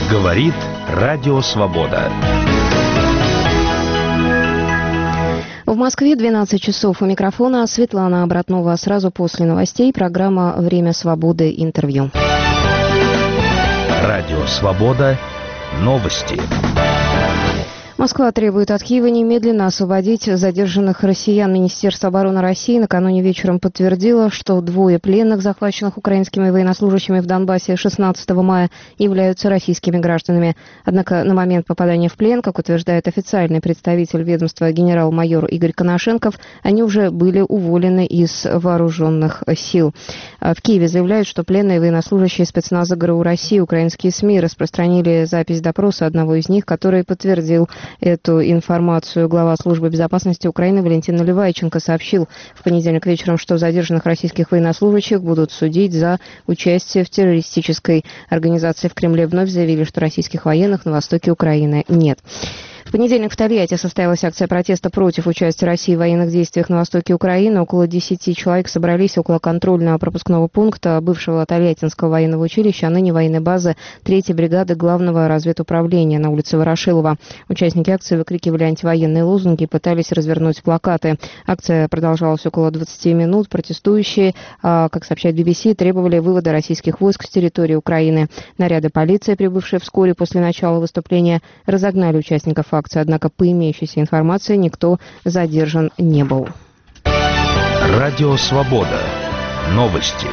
Говорит Радио Свобода. В Москве 12 часов. У микрофона Светлана Обратнова. Сразу после новостей программа «Время свободы. Интервью». Радио Свобода. Новости. Москва требует от Киева немедленно освободить задержанных россиян. Министерство обороны России накануне вечером подтвердило, что 2 пленных, захваченных украинскими военнослужащими в Донбассе 16 мая, являются российскими гражданами. Однако на момент попадания в плен, как утверждает официальный представитель ведомства генерал-майор Игорь Коношенков, они уже были уволены из вооруженных сил. В Киеве заявляют, что пленные военнослужащие спецназа ГРУ России, украинские СМИ распространили запись допроса одного из них, который подтвердил эту информацию. Глава службы безопасности Украины Валентин Наливайченко сообщил в понедельник вечером, что задержанных российских военнослужащих будут судить за участие в террористической организации в Кремле. Вновь заявили, что российских военных на востоке Украины нет. В понедельник в Тольятти состоялась акция протеста против участия России в военных действиях на востоке Украины. Около 10 человек собрались около контрольного пропускного пункта бывшего Тольяттинского военного училища, а ныне военной базы 3-й бригады Главного разведуправления на улице Ворошилова. Участники акции выкрикивали антивоенные лозунги и пытались развернуть плакаты. Акция продолжалась около 20 минут. Протестующие, как сообщает BBC, требовали вывода российских войск с территории Украины. Наряды полиции, прибывшие вскоре после начала выступления, разогнали участников акции, однако по имеющейся информации никто задержан не был. Радио Свобода. Новости.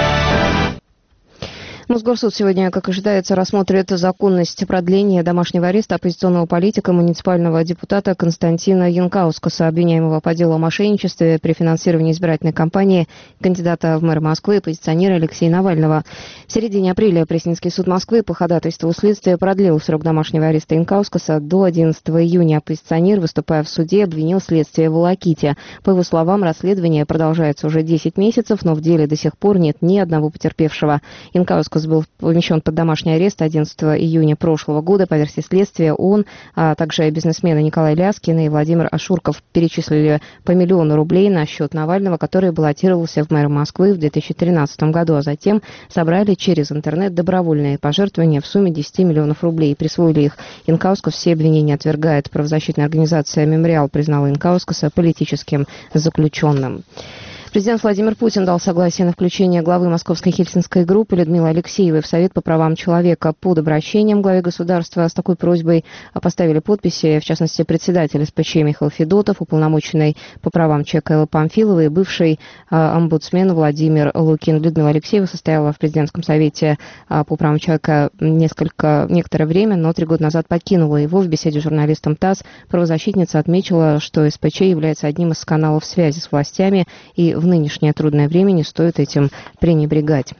Мосгорсуд сегодня, как ожидается, рассмотрит законность продления домашнего ареста оппозиционного политика, муниципального депутата Константина Янкаускаса, обвиняемого по делу о мошенничестве при финансировании избирательной кампании кандидата в мэр Москвы и оппозиционера Алексея Навального. В середине апреля Пресненский суд Москвы по ходатайству следствия продлил срок домашнего ареста Янкаускаса до 11 июня. Оппозиционер, выступая в суде, обвинил следствие в волоките. По его словам, расследование продолжается уже 10 месяцев, но в деле до сих пор нет ни одного потерпевшего. Янкаускас был помещен под домашний арест 11 июня прошлого года. По версии следствия, он, а также бизнесмены Николай Ляскин и Владимир Ашурков перечислили по 1 000 000 рублей на счет Навального, который баллотировался в мэр Москвы в 2013 году, а затем собрали через интернет добровольные пожертвования в сумме 10 миллионов рублей и присвоили их. Янкаускас все обвинения отвергает. Правозащитная организация «Мемориал» признала Янкаускаса политическим заключенным. Президент Владимир Путин дал согласие на включение главы Московской Хельсинской группы Людмилы Алексеевой в Совет по правам человека. Под обращением главе государства с такой просьбой поставили подписи, в частности, председатель СПЧ Михаил Федотов, уполномоченный по правам человека Элла Памфилова и бывший омбудсмен Владимир Лукин. Людмила Алексеева состояла в президентском совете по правам человека некоторое время, но 3 года назад покинула его. В беседе с журналистом ТАСС правозащитница отметила, что СПЧ является одним из каналов связи с властями, и в нынешнее трудное время не стоит этим пренебрегать.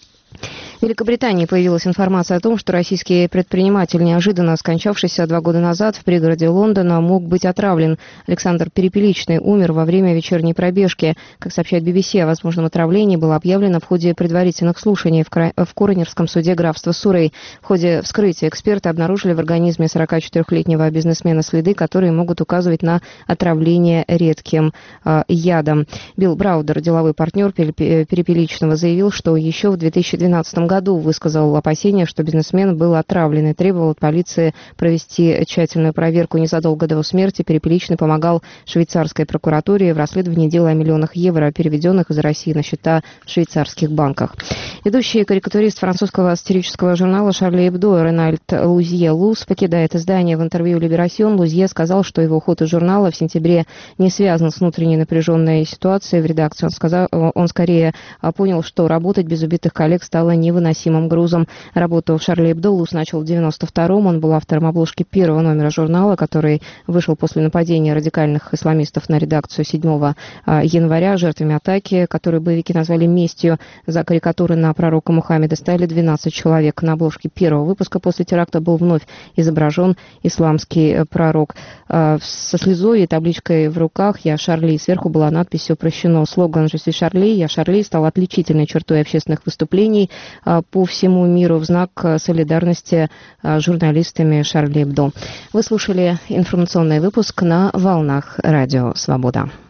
В Великобритании появилась информация о том, что российский предприниматель, неожиданно скончавшийся 2 года назад в пригороде Лондона, мог быть отравлен. Александр Перепеличный умер во время вечерней пробежки. Как сообщает BBC, о возможном отравлении было объявлено в ходе предварительных слушаний в Коронерском суде графства Суррей. В ходе вскрытия эксперты обнаружили в организме 44-летнего бизнесмена следы, которые могут указывать на отравление редким ядом. Билл Браудер, деловой партнер Перепеличного, заявил, что еще в 2012 году высказал опасения, что бизнесмен был отравлен, и требовал от полиции провести тщательную проверку. Незадолго до его смерти Перепеличный помогал швейцарской прокуратуре в расследовании дела о миллионах евро, переведенных из России на счета в швейцарских банках. Ведущий карикатурист французского сатирического журнала «Шарли Эбдо» Ренальд Лузье Луз покидает издание. В интервью «Либерасьон» Лузье сказал, что его уход из журнала в сентябре не связан с внутренней напряженной ситуацией в редакции. Он скорее понял, что работать без убитых коллег стало невыносимым грузом. Работу в «Шарли Эбдо» Луз начал в 92-м. Он был автором обложки 1-го номера журнала, который вышел после нападения радикальных исламистов на редакцию 7 января. Жертвами атаки, которую боевики назвали местью за карикатуры на пророка Мухаммеда, стали 12 человек. На обложке 1-го выпуска после теракта был вновь изображен исламский пророк. Со слезой и табличкой в руках «Я Шарли». Сверху была надпись «Упрощено». Слоган «Je suis Шарли», «Я Шарли» стал отличительной чертой общественных выступлений по всему миру в знак солидарности с журналистами «Шарли Эбдо». Вы слушали информационный выпуск на волнах Радио Свобода.